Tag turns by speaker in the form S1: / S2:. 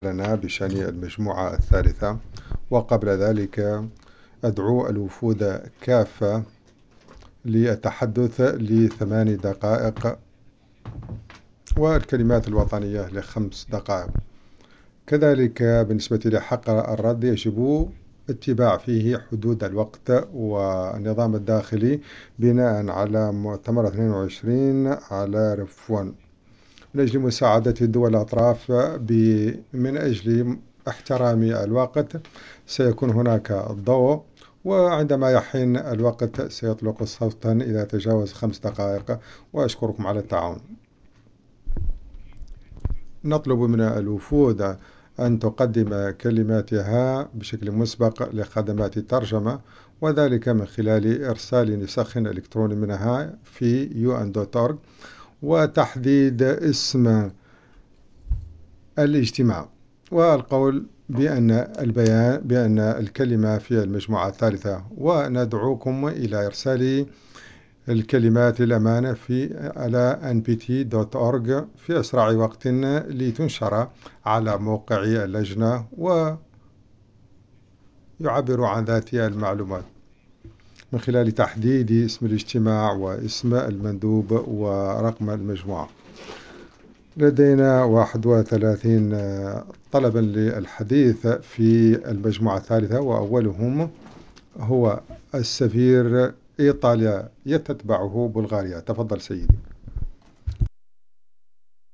S1: لنا بشأن المجموعة الثالثة. وقبل ذلك أدعو الوفود كافة للتحدث ل8 دقائق والكلمات الوطنية ل5 دقائق. كذلك بالنسبة لحق الرد يجب اتباع فيه حدود الوقت والنظام الداخلي بناء على مؤتمر 22 على رفوان من أجل مساعدة دول الأطراف من أجل احترام الوقت. سيكون هناك ضوء، وعندما يحين الوقت سيطلق صوتا إذا تجاوز 5 دقائق. وأشكركم على التعاون. نطلب من الوفود أن تقدم كلماتها بشكل مسبق لخدمات الترجمة، وذلك من خلال إرسال نسخ إلكتروني منها في un.org وتحديد اسم الاجتماع والقول بأن الكلمة في المجموعة الثالثة، وندعوكم إلى إرسال الكلمات للأمانة على npt.org في أسرع وقت لتنشر على موقع اللجنة ويعبر عن ذات المعلومات من خلال تحديد اسم الاجتماع واسم المندوب ورقم المجموعة. لدينا 31 طلبا للحديث في المجموعة الثالثة، وأولهم هو السفير إيطاليا يتتبعه بلغاريا. تفضل سيدي.